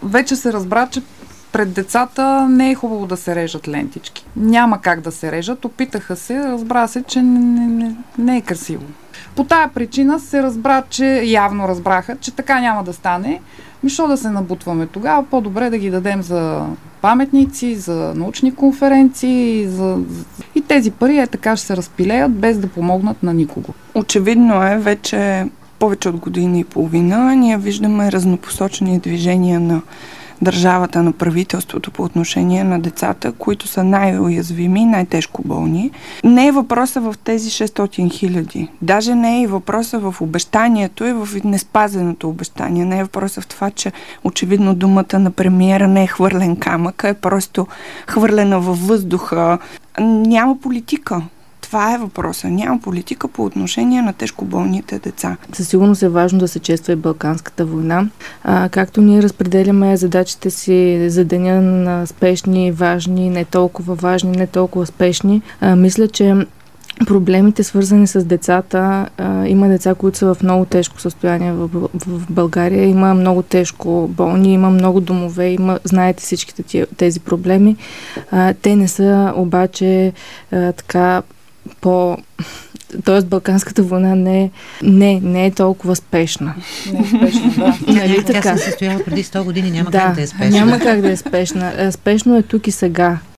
вече се разбра, че пред децата не е хубаво да се режат лентички. Няма как да се режат. Опитаха се, разбра се, че не е красиво. По тая причина се разбра, явно разбраха, че така няма да стане. Защо да се набутваме тогава? По-добре да ги дадем за паметници, за научни конференции и тези пари така ще се разпилеят, без да помогнат на никого. Очевидно е, вече повече от година и половина ние виждаме разнопосочни движения на държавата, на правителството по отношение на децата, които са най-уязвими, най-тежко болни. Не е въпроса в тези 600 000. Даже не е и въпроса в обещанието и в неспазеното обещание. Не е въпроса в това, че очевидно думата на премиера не е хвърлен камък, е просто хвърлена във въздуха. Няма политика. Това е въпроса. Няма политика по отношение на тежко болните деца. Със сигурност е важно да се чества и Балканската война. Както ние разпределяме задачите си за деня на спешни, важни, не толкова важни, не толкова спешни, мисля, че проблемите, свързани с децата, има деца, които са в много тежко състояние в България, има много тежко болни, има много домове, знаете всичките тези проблеми. Те не са обаче така Тоест Балканската война не е толкова спешна. Не е спешна, да. Нали така? Тя се състоява преди 100 години, няма как да е спешна. Няма как да е спешна. Спешно е тук и сега.